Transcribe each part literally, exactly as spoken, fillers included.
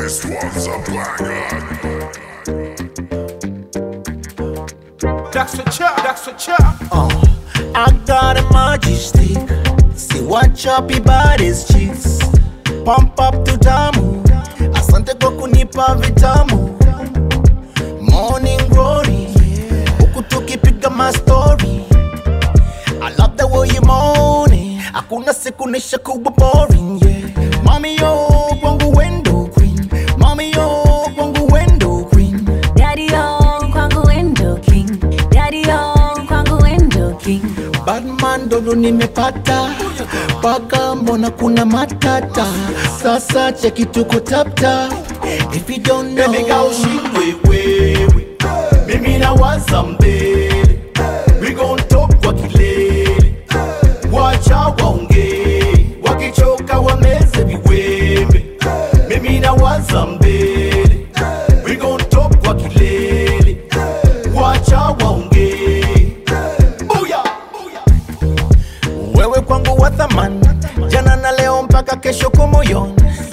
This one's a banger. That's a chop, that's a chop. Uh, I got a magic stick. See what choppy bodies cheeks. Pump up to damu. Asante kwa kunipa vitamu. Morning glory. Huku tukipiga my story. I love the way you moaning. Hakuna siku nisha kuwa boring, yeah. Mommy yo, kwangu window queen. Mommy yo, kwangu window queen. Daddy yo, kwangu window king. Daddy yo, kwangu window king. Batman dodo nimepata. Paka mbona kuna matata. Sasa cheki tuko tap tap. If you don't know, baby girl shindwe wewe. Mimi na waza mbele. We gon' talk kwa kilele. Wacha waongee. Wakichoka wameze viwembe. Mimi na waza mbele. We gon' talk kwa kilele. Wacha waongee. Booyah, booyah. wewe kwangu wa thamani. Jana na leo mpaka kesho kwa moyoni.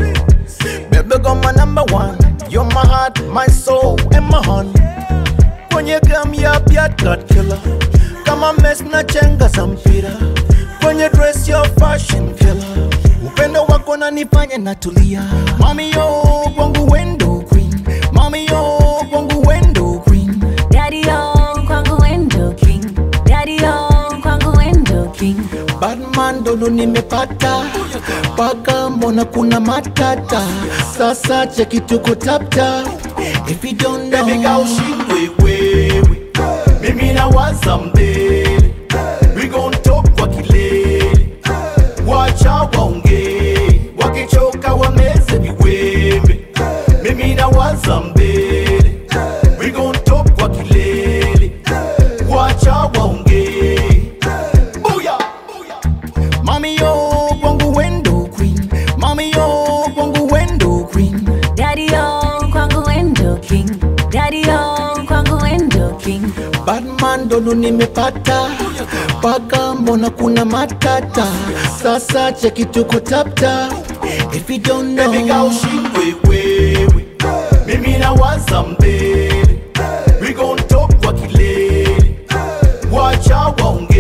Baby girl my number one. You're my heart, my soul and my honey. Kwenye game ya Piat God killer. Kama mess na chenga za mpira. Kwenye dress your fashion killer. Upendo wako na nifanye natulia. Mommy yo, kwangu window queen. Mommy yo, kwangu window queen. Daddy yo, kwangu window king. Daddy yo, kwangu window king. Batman dodo nimepata. Paka mbona kuna matata. Sasa cheki tuko tap tap. If you don't know, baby girl shindwe wewe. Mimi na waza mbele. We gon' talk kwa kilele. Wacha waongee. Wakichoka wameze viwembe. Mimi na waza mbele. We gon' talk kwa kilele. Wacha waongee. Booyah, booyah. Mommy yo, kwangu window queen. Mommy yo, kwangu window queen. Daddy yo, kwangu window king. Daddy yo, kwangu window king. Batman dodo nimepata. Paka mbona kuna matata. Sasa cheki tuko tap tap. If you don't know, baby girl shindwe wewe. Mimi na waza mbele. We gon' talk kwa kilele. Wacha waongee.